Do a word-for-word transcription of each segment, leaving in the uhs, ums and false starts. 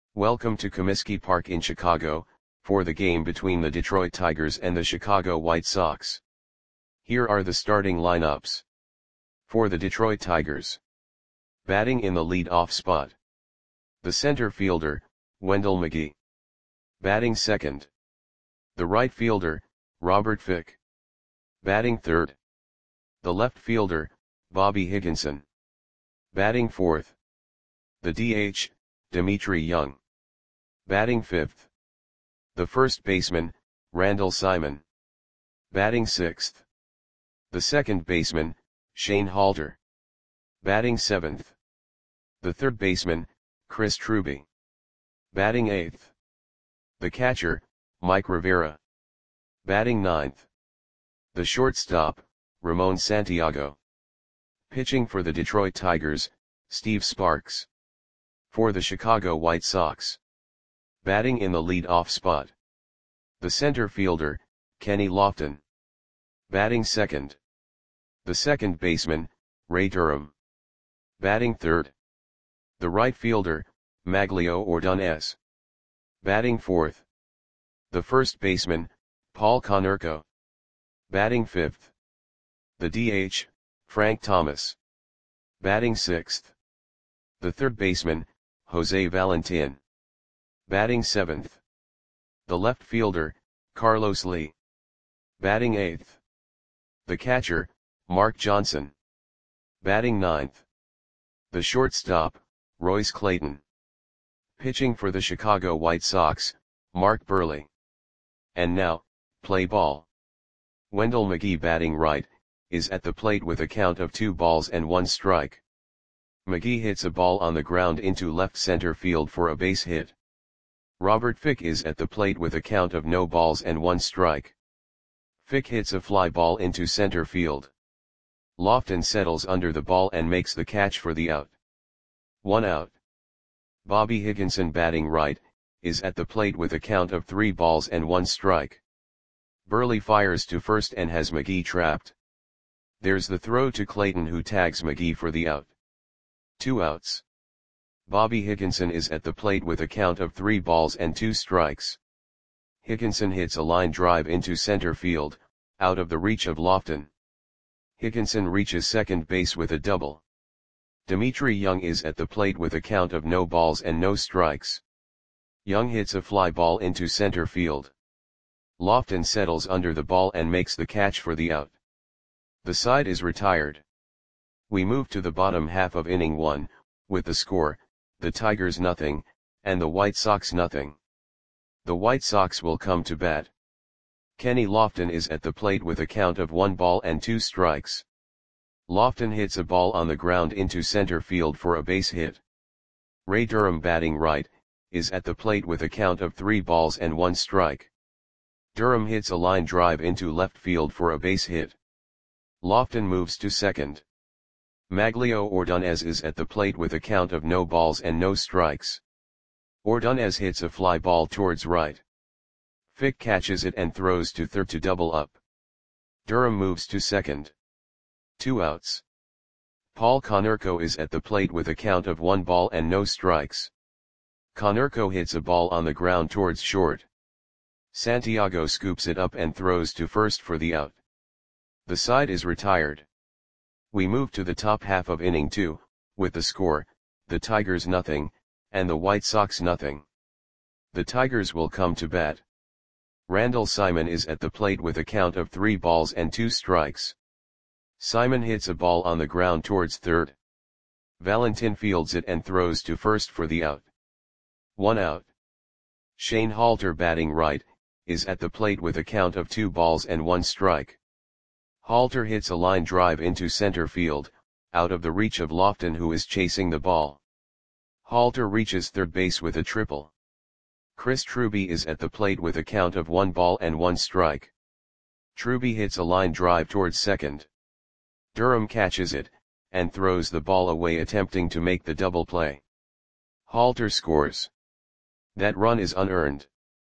Welcome to Comiskey Park in Chicago, for the game between the Detroit Tigers and the Chicago White Sox. Here are the starting lineups. For the Detroit Tigers. Batting in the lead-off spot. The center fielder, Wendell McGee. Batting second. The right fielder, Robert Fick. Batting third. The left fielder, Bobby Higginson. Batting fourth. The D H, Dmitri Young. Batting fifth. The first baseman, Randall Simon. Batting sixth. The second baseman, Shane Halter. Batting seventh. The third baseman, Chris Truby. Batting eighth. The catcher, Mike Rivera. Batting ninth. The shortstop, Ramon Santiago. Pitching for the Detroit Tigers, Steve Sparks. For the Chicago White Sox. Batting in the lead-off spot. The center fielder, Kenny Lofton. Batting second. The second baseman, Ray Durham. Batting third. The right fielder, Maglio Ordonez. Batting fourth. The first baseman, Paul Konerko. Batting fifth. The D H, Frank Thomas. Batting sixth. The third baseman, Jose Valentin. Batting seventh. The left fielder, Carlos Lee. Batting eighth. The catcher, Mark Johnson. Batting ninth. The shortstop, Royce Clayton. Pitching for the Chicago White Sox, Mark Buehrle. And now, play ball. Wendell McGee batting right, is at the plate with a count of two balls and one strike. McGee hits a ball on the ground into left center field for a base hit. Robert Fick is at the plate with a count of no balls and one strike. Fick hits a fly ball into center field. Lofton settles under the ball and makes the catch for the out. One out. Bobby Higginson batting right, is at the plate with a count of three balls and one strike. Buehrle fires to first and has McGee trapped. There's the throw to Clayton, who tags McGee for the out. Two outs. Bobby Higginson is at the plate with a count of three balls and two strikes. Higginson hits a line drive into center field, out of the reach of Lofton. Higginson reaches second base with a double. Dmitri Young is at the plate with a count of no balls and no strikes. Young hits a fly ball into center field. Lofton settles under the ball and makes the catch for the out. The side is retired. We move to the bottom half of inning one, with the score, the Tigers nothing, and the White Sox nothing. The White Sox will come to bat. Kenny Lofton is at the plate with a count of one ball and two strikes. Lofton hits a ball on the ground into center field for a base hit. Ray Durham batting right, is at the plate with a count of three balls and one strike. Durham hits a line drive into left field for a base hit. Lofton moves to second. Maglio Ordonez is at the plate with a count of no balls and no strikes. Ordonez hits a fly ball towards right. Fick catches it and throws to third to double up. Durham moves to second. Two outs. Paul Konerko is at the plate with a count of one ball and no strikes. Konerko hits a ball on the ground towards short. Santiago scoops it up and throws to first for the out. The side is retired. We move to the top half of inning two, with the score, the Tigers nothing, and the White Sox nothing. The Tigers will come to bat. Randall Simon is at the plate with a count of three balls and two strikes. Simon hits a ball on the ground towards third. Valentin fields it and throws to first for the out. One out. Shane Halter batting right, is at the plate with a count of two balls and one strike. Halter hits a line drive into center field, out of the reach of Lofton, who is chasing the ball. Halter reaches third base with a triple. Chris Truby is at the plate with a count of one ball and one strike. Truby hits a line drive towards second. Durham catches it, and throws the ball away, attempting to make the double play. Halter scores. That run is unearned.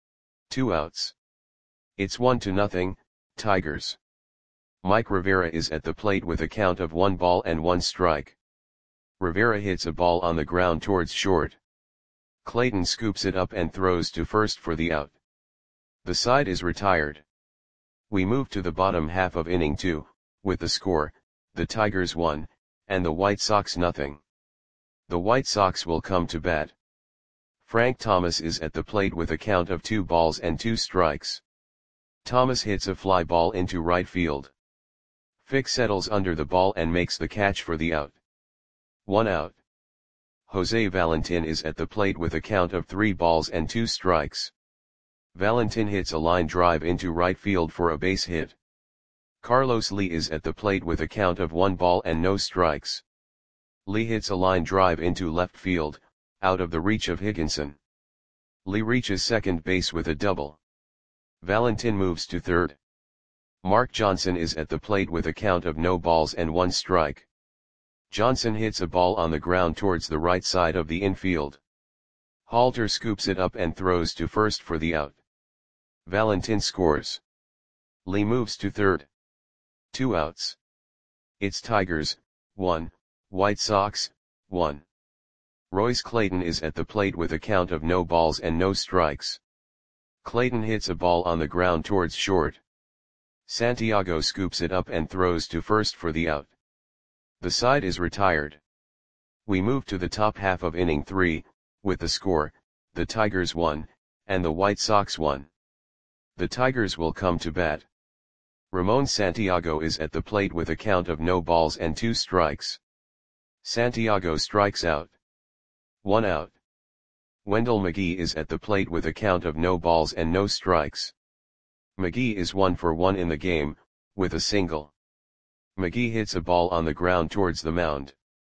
Two outs. It's one to nothing, Tigers. Mike Rivera is at the plate with a count of one ball and one strike. Rivera hits a ball on the ground towards short. Clayton scoops it up and throws to first for the out. The side is retired. We move to the bottom half of inning two, with the score, the Tigers one, and the White Sox nothing. The White Sox will come to bat. Frank Thomas is at the plate with a count of two balls and two strikes. Thomas hits a fly ball into right field. Fick settles under the ball and makes the catch for the out. One out. Jose Valentin is at the plate with a count of three balls and two strikes. Valentin hits a line drive into right field for a base hit. Carlos Lee is at the plate with a count of one ball and no strikes. Lee hits a line drive into left field, out of the reach of Higginson. Lee reaches second base with a double. Valentin moves to third. Mark Johnson is at the plate with a count of no balls and one strike. Johnson hits a ball on the ground towards the right side of the infield. Halter scoops it up and throws to first for the out. Valentin scores. Lee moves to third. Two outs. It's Tigers, one, White Sox, one. Royce Clayton is at the plate with a count of no balls and no strikes. Clayton hits a ball on the ground towards short. Santiago scoops it up and throws to first for the out. The side is retired. We move to the top half of inning three, with the score, the Tigers one, and the White Sox one. The Tigers will come to bat. Ramon Santiago is at the plate with a count of no balls and two strikes. Santiago strikes out. One out. Wendell McGee is at the plate with a count of no balls and no strikes. McGee is one for one in the game, with a single. McGee hits a ball on the ground towards the mound.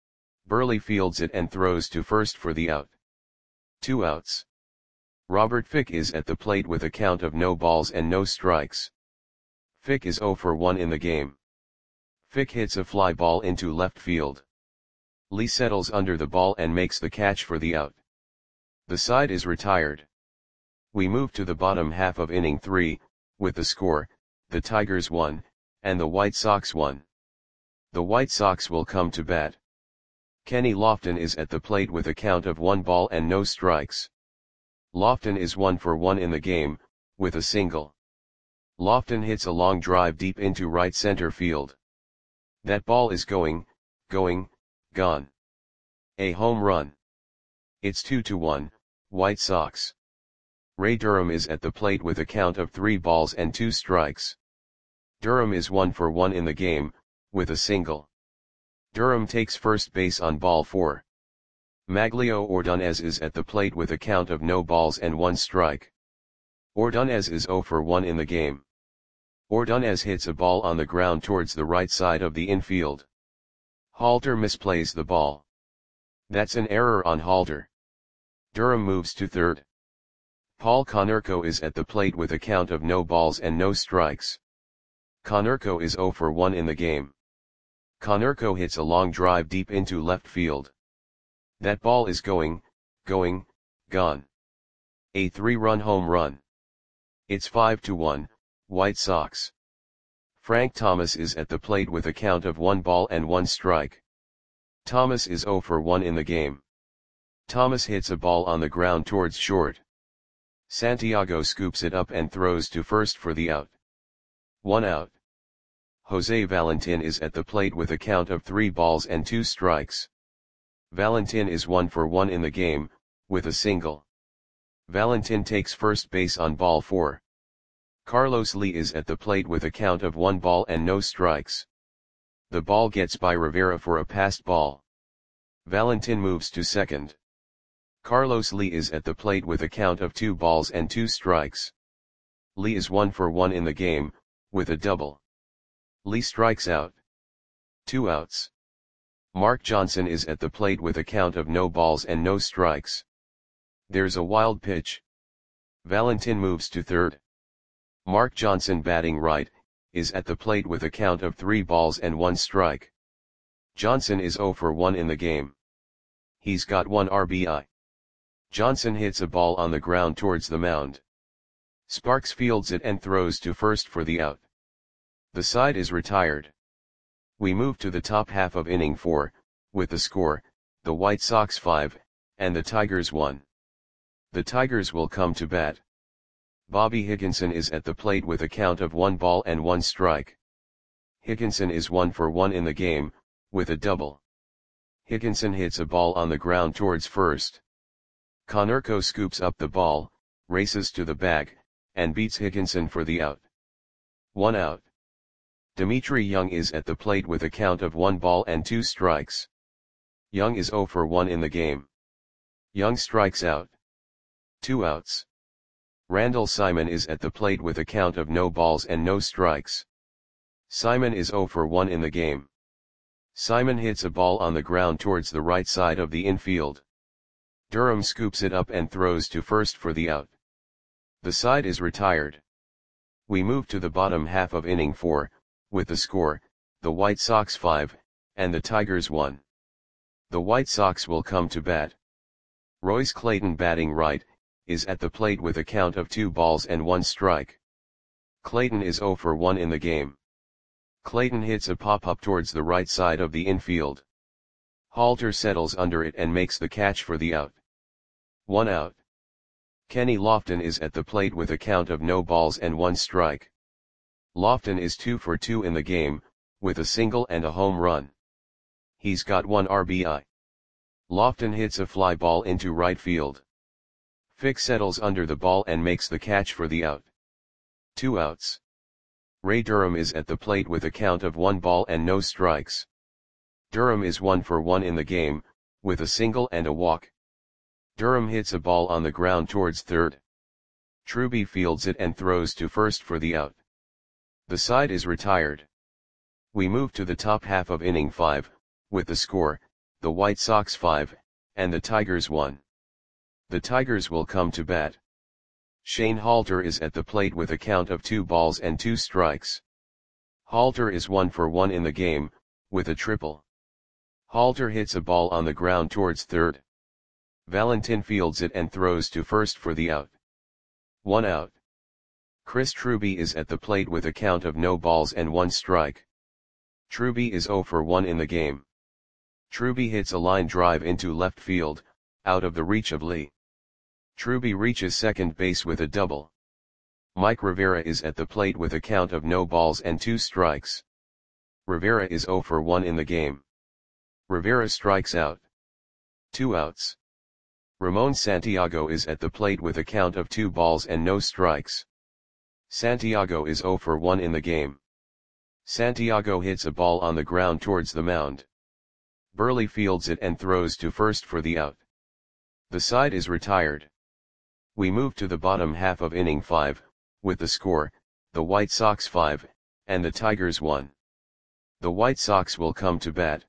Burley fields it and throws to first for the out. Two outs. Robert Fick is at the plate with a count of no balls and no strikes. Fick is zero for one in the game. Fick hits a fly ball into left field. Lee settles under the ball and makes the catch for the out. The side is retired. We move to the bottom half of inning three, with the score, the Tigers one, and the White Sox one. The White Sox will come to bat. Kenny Lofton is at the plate with a count of one ball and no strikes. Lofton is one for one in the game, with a single. Lofton hits a long drive deep into right center field. That ball is going, going, gone. A home run. It's two to one, White Sox. Ray Durham is at the plate with a count of three balls and two strikes. Durham is one for one in the game, with a single. Durham takes first base on ball four. Maglio Ordonez is at the plate with a count of no balls and one strike. Ordonez is zero for one in the game. Ordonez hits a ball on the ground towards the right side of the infield. Halter misplays the ball. That's an error on Halter. Durham moves to third. Paul Konerko is at the plate with a count of no balls and no strikes. Konerko is zero for one in the game. Konerko hits a long drive deep into left field. That ball is going, going, gone. A three-run home run. It's five to one, White Sox. Frank Thomas is at the plate with a count of one ball and one strike. Thomas is zero for one in the game. Thomas hits a ball on the ground towards short. Santiago scoops it up and throws to first for the out. One out. Jose Valentin is at the plate with a count of three balls and two strikes. Valentin is one for one in the game, with a single. Valentin takes first base on ball four. Carlos Lee is at the plate with a count of one ball and no strikes. The ball gets by Rivera for a passed ball. Valentin moves to second. Carlos Lee is at the plate with a count of two balls and two strikes. Lee is one for one in the game, with a double. Lee strikes out. Two outs. Mark Johnson is at the plate with a count of no balls and no strikes. There's a wild pitch. Valentin moves to third. Mark Johnson, batting right, is at the plate with a count of three balls and one strike. Johnson is zero for one in the game. He's got one R B I. Johnson hits a ball on the ground towards the mound. Sparks fields it and throws to first for the out. The side is retired. We move to the top half of inning four, with the score, the White Sox five, and the Tigers one. The Tigers will come to bat. Bobby Higginson is at the plate with a count of one ball and one strike. Higginson is one for one in the game, with a double. Higginson hits a ball on the ground towards first. Konerko scoops up the ball, races to the bag, and beats Higginson for the out. One out. Dimitri Young is at the plate with a count of one ball and two strikes. Young is zero for one in the game. Young strikes out. Two outs. Randall Simon is at the plate with a count of no balls and no strikes. Simon is zero for one in the game. Simon hits a ball on the ground towards the right side of the infield. Durham scoops it up and throws to first for the out. The side is retired. We move to the bottom half of inning four, with the score, the White Sox five, and the Tigers one. The White Sox will come to bat. Royce Clayton, batting right, is at the plate with a count of two balls and one strike. Clayton is zero for one in the game. Clayton hits a pop-up towards the right side of the infield. Halter settles under it and makes the catch for the out. One out. Kenny Lofton is at the plate with a count of no balls and one strike. Lofton is two for two in the game, with a single and a home run. He's got one R B I. Lofton hits a fly ball into right field. Fick settles under the ball and makes the catch for the out. Two outs. Ray Durham is at the plate with a count of one ball and no strikes. Durham is one for one in the game, with a single and a walk. Durham hits a ball on the ground towards third. Truby fields it and throws to first for the out. The side is retired. We move to the top half of inning five, with the score, the White Sox five, and the Tigers one. The Tigers will come to bat. Shane Halter is at the plate with a count of two balls and two strikes. Halter is one for one in the game, with a triple. Halter hits a ball on the ground towards third. Valentin fields it and throws to first for the out. One out. Chris Truby is at the plate with a count of no balls and one strike. Truby is zero for one in the game. Truby hits a line drive into left field, out of the reach of Lee. Truby reaches second base with a double. Mike Rivera is at the plate with a count of no balls and two strikes. Rivera is zero for one in the game. Rivera strikes out. Two outs. Ramon Santiago is at the plate with a count of two balls and no strikes. Santiago is zero for one in the game. Santiago hits a ball on the ground towards the mound. Burley fields it and throws to first for the out. The side is retired. We move to the bottom half of inning five, with the score, the White Sox five, and the Tigers one. The White Sox will come to bat.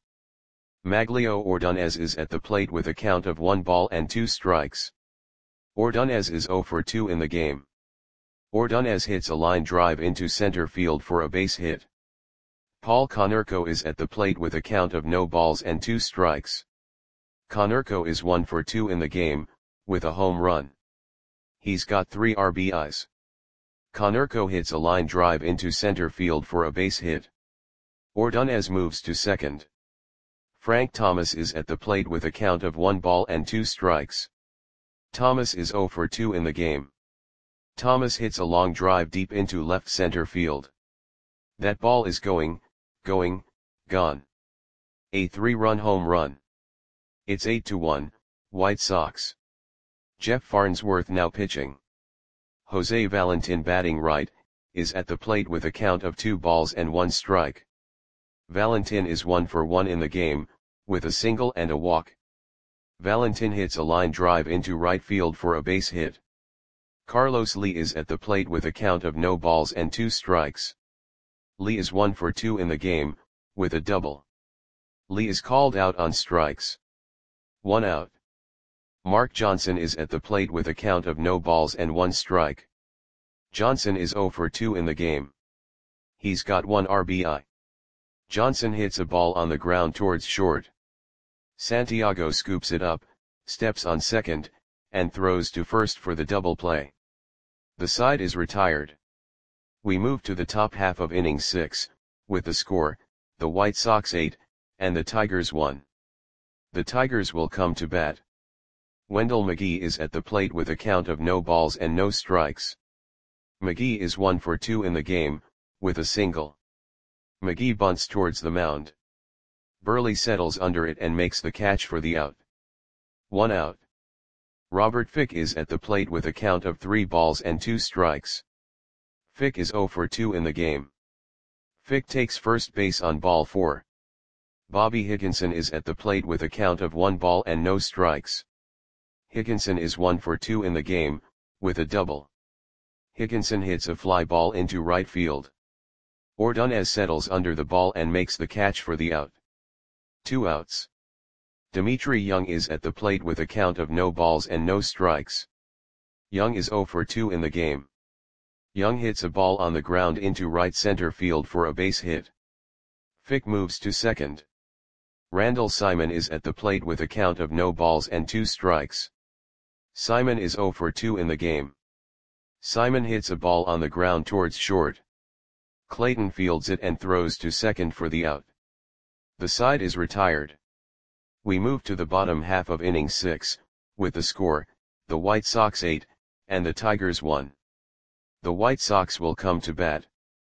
Maglio Ordonez is at the plate with a count of one ball and two strikes. Ordonez is zero for two in the game. Ordonez hits a line drive into center field for a base hit. Paul Konerko is at the plate with a count of no balls and two strikes. Konerko is one for two in the game, with a home run. He's got three R B Is. Konerko hits a line drive into center field for a base hit. Ordonez moves to second. Frank Thomas is at the plate with a count of one ball and two strikes. Thomas is zero for two in the game. Thomas hits a long drive deep into left center field. That ball is going, going, gone. A three-run home run. It's eight to one, White Sox. Jeff Farnsworth now pitching. Jose Valentin, batting right, is at the plate with a count of two balls and one strike. Valentin is one for one in the game, with a single and a walk. Valentin hits a line drive into right field for a base hit. Carlos Lee is at the plate with a count of no balls and two strikes. Lee is one for two in the game, with a double. Lee is called out on strikes. One out. Mark Johnson is at the plate with a count of no balls and one strike. Johnson is zero for two in the game. He's got one R B I. Johnson hits a ball on the ground towards short. Santiago scoops it up, steps on second, and throws to first for the double play. The side is retired. We move to the top half of inning six, with the score, the White Sox eight, and the Tigers one. The Tigers will come to bat. Wendell McGee is at the plate with a count of no balls and no strikes. McGee is one for two in the game, with a single. McGee bunts towards the mound. Burley settles under it and makes the catch for the out. One out. Robert Fick is at the plate with a count of three balls and two strikes. Fick is zero for two in the game. Fick takes first base on ball four. Bobby Higginson is at the plate with a count of one ball and no strikes. Higginson is one for two in the game, with a double. Higginson hits a fly ball into right field. Ordonez settles under the ball and makes the catch for the out. Two outs. Dimitri Young is at the plate with a count of no balls and no strikes. Young is zero for two in the game. Young hits a ball on the ground into right center field for a base hit. Fick moves to second. Randall Simon is at the plate with a count of no balls and two strikes. Simon is zero for two in the game. Simon hits a ball on the ground towards short. Clayton fields it and throws to second for the out. The side is retired. We move to the bottom half of inning six, with the score, the White Sox eight, and the Tigers one. The White Sox will come to bat.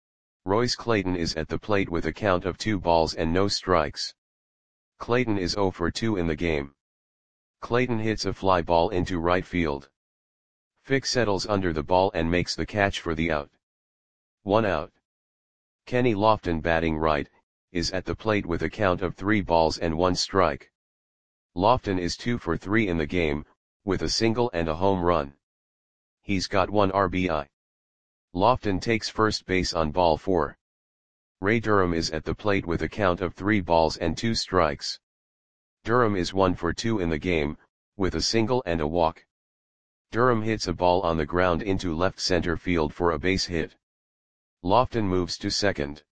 Royce Clayton is at the plate with a count of two balls and no strikes. Clayton is zero for two in the game. Clayton hits a fly ball into right field. Fick settles under the ball and makes the catch for the out. One out. Kenny Lofton, batting right, is at the plate with a count of three balls and one strike. Lofton is two for three in the game, with a single and a home run. He's got one R B I. Lofton takes first base on ball four. Ray Durham is at the plate with a count of three balls and two strikes. Durham is one for two in the game, with a single and a walk. Durham hits a ball on the ground into left center field for a base hit. Lofton moves to second.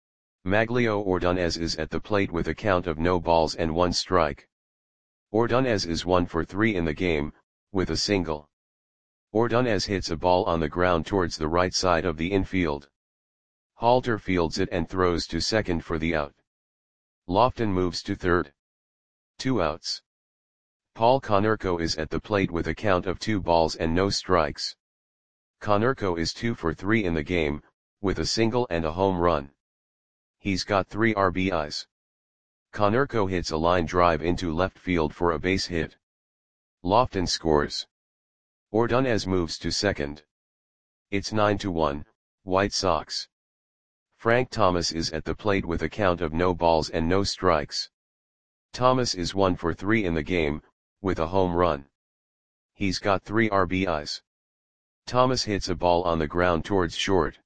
Maglio Ordonez is at the plate with a count of no balls and one strike. Ordonez is one for three in the game, with a single. Ordonez hits a ball on the ground towards the right side of the infield. Halter fields it and throws to second for the out. Lofton moves to third. Two outs. Paul Konerko is at the plate with a count of two balls and no strikes. Konerko is two for three in the game, with a single and a home run. He's got three R B Is. Konerko hits a line drive into left field for a base hit. Lofton scores. Ordonez moves to second. It's nine to one, White Sox. Frank Thomas is at the plate with a count of no balls and no strikes. Thomas is one for three in the game, with a home run. He's got three R B Is. Thomas hits a ball on the ground towards short.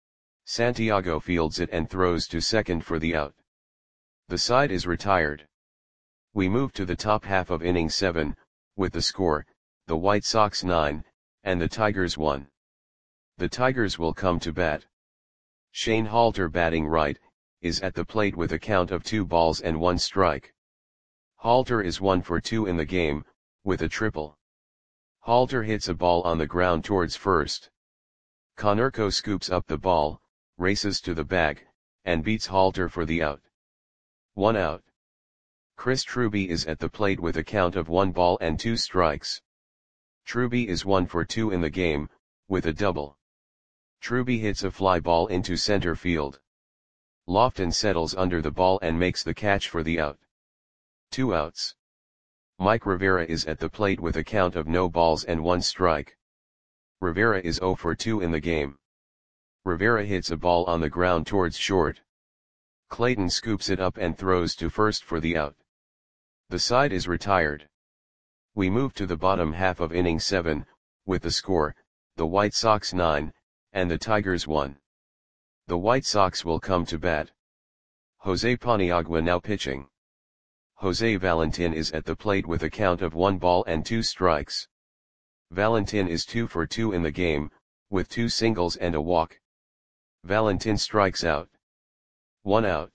Santiago fields it and throws to second for the out. The side is retired. We move to the top half of inning seven, with the score, the White Sox nine, and the Tigers one. The Tigers will come to bat. Shane Halter, batting right, is at the plate with a count of two balls and one strike. Halter is one for two in the game, with a triple. Halter hits a ball on the ground towards first. Konerko scoops up the ball, races to the bag, and beats Halter for the out. One out. Chris Truby is at the plate with a count of one ball and two strikes. Truby is one for two in the game, with a double. Truby hits a fly ball into center field. Lofton settles under the ball and makes the catch for the out. Two outs. Mike Rivera is at the plate with a count of no balls and one strike. Rivera is zero for two in the game. Rivera hits a ball on the ground towards short. Clayton scoops it up and throws to first for the out. The side is retired. We move to the bottom half of inning seven, with the score, the White Sox nine, and the Tigers one. The White Sox will come to bat. Jose Paniagua now pitching. Jose Valentin is at the plate with a count of one ball and two strikes. Valentin is two for two in the game, with two singles and a walk. Valentin strikes out. One out.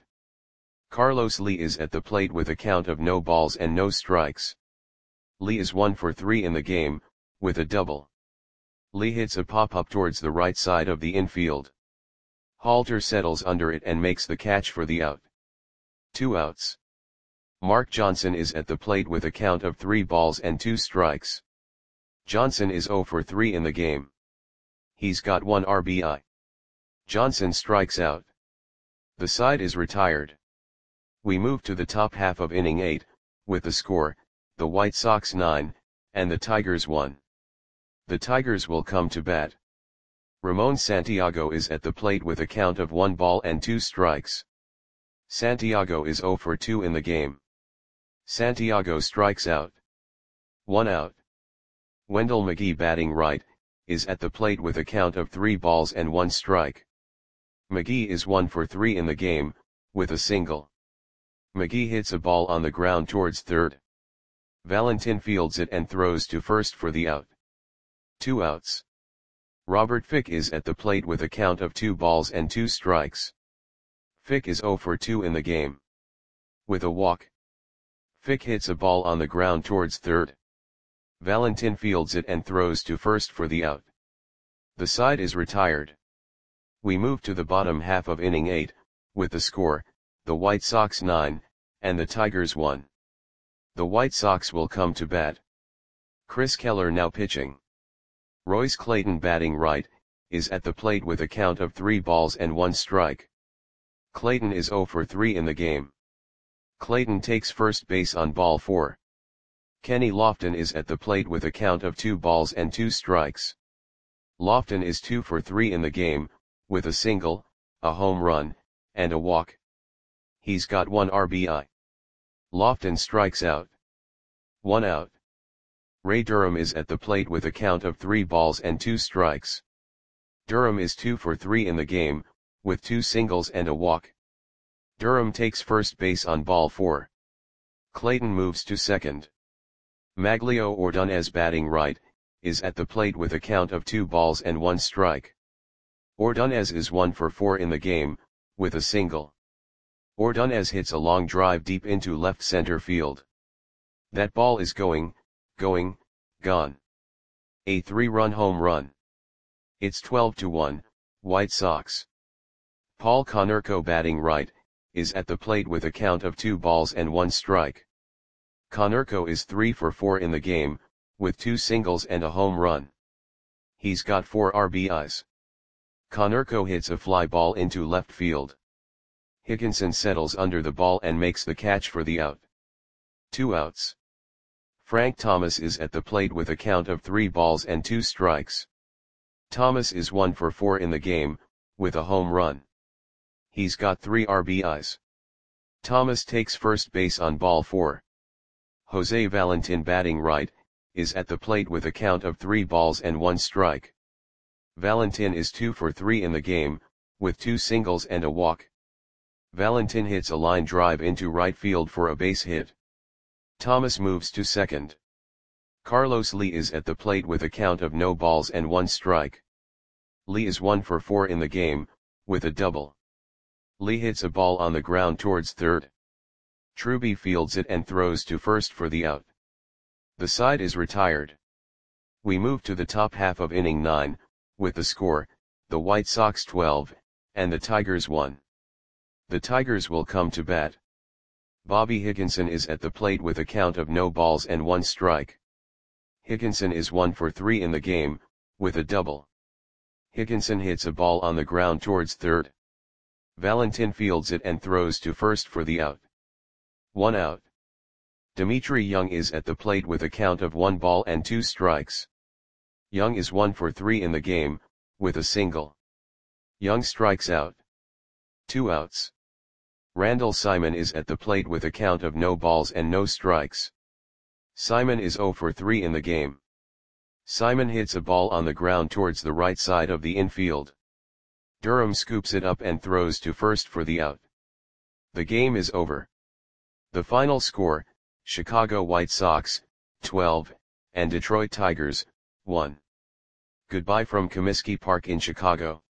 Carlos Lee is at the plate with a count of no balls and no strikes. Lee is one for three in the game, with a double. Lee hits a pop-up towards the right side of the infield. Halter settles under it and makes the catch for the out. Two outs. Mark Johnson is at the plate with a count of three balls and two strikes. Johnson is zero for three in the game. He's got one R B I. Johnson strikes out. The side is retired. We move to the top half of inning eight, with the score, the White Sox nine, and the Tigers one. The Tigers will come to bat. Ramon Santiago is at the plate with a count of one ball and two strikes. Santiago is zero for two in the game. Santiago strikes out. One out. Wendell McGee, batting right, is at the plate with a count of three balls and one strike. McGee is one for three in the game, with a single. McGee hits a ball on the ground towards third. Valentin fields it and throws to first for the out. Two outs. Robert Fick is at the plate with a count of two balls and two strikes. Fick is zero for two in the game. With a walk. Fick hits a ball on the ground towards third. Valentin fields it and throws to first for the out. The side is retired. We move to the bottom half of inning eight, with the score, the White Sox nine, and the Tigers one. The White Sox will come to bat. Chris Keller now pitching. Royce Clayton, batting right, is at the plate with a count of three balls and one strike. Clayton is zero for three in the game. Clayton takes first base on ball four. Kenny Lofton is at the plate with a count of two balls and two strikes. Lofton is two for three in the game, with a single, a home run, and a walk. He's got one R B I. Lofton strikes out. One out. Ray Durham is at the plate with a count of three balls and two strikes. Durham is two for three in the game, with two singles and a walk. Durham takes first base on ball four. Clayton moves to second. Maglio Ordonez, batting right, is at the plate with a count of two balls and one strike. Ordonez is one for four in the game, with a single. Ordonez hits a long drive deep into left center field. That ball is going, going, gone. A three-run home run. It's twelve to one, White Sox. Paul Konerko, batting right, is at the plate with a count of two balls and one strike. Konerko is three for four in the game, with two singles and a home run. He's got four R B Is. Konerko hits a fly ball into left field. Higginson settles under the ball and makes the catch for the out. Two outs. Frank Thomas is at the plate with a count of three balls and two strikes. Thomas is one for four in the game, with a home run. He's got three R B Is. Thomas takes first base on ball four. Jose Valentin, batting right, is at the plate with a count of three balls and one strike. Valentin is two for three in the game, with two singles and a walk. Valentin hits a line drive into right field for a base hit. Thomas moves to second. Carlos Lee is at the plate with a count of no balls and one strike. Lee is one for four in the game, with a double. Lee hits a ball on the ground towards third. Truby fields it and throws to first for the out. The side is retired. We move to the top half of inning nine, with the score, the White Sox twelve, and the Tigers one. The Tigers will come to bat. Bobby Higginson is at the plate with a count of no balls and one strike. Higginson is one for three in the game, with a double. Higginson hits a ball on the ground towards third. Valentin fields it and throws to first for the out. One out. Dimitri Young is at the plate with a count of one ball and two strikes. Young is one for three in the game, with a single. Young strikes out. Two outs. Randall Simon is at the plate with a count of no balls and no strikes. Simon is zero for three in the game. Simon hits a ball on the ground towards the right side of the infield. Durham scoops it up and throws to first for the out. The game is over. The final score, Chicago White Sox, twelve, and Detroit Tigers, one. Goodbye from Comiskey Park in Chicago.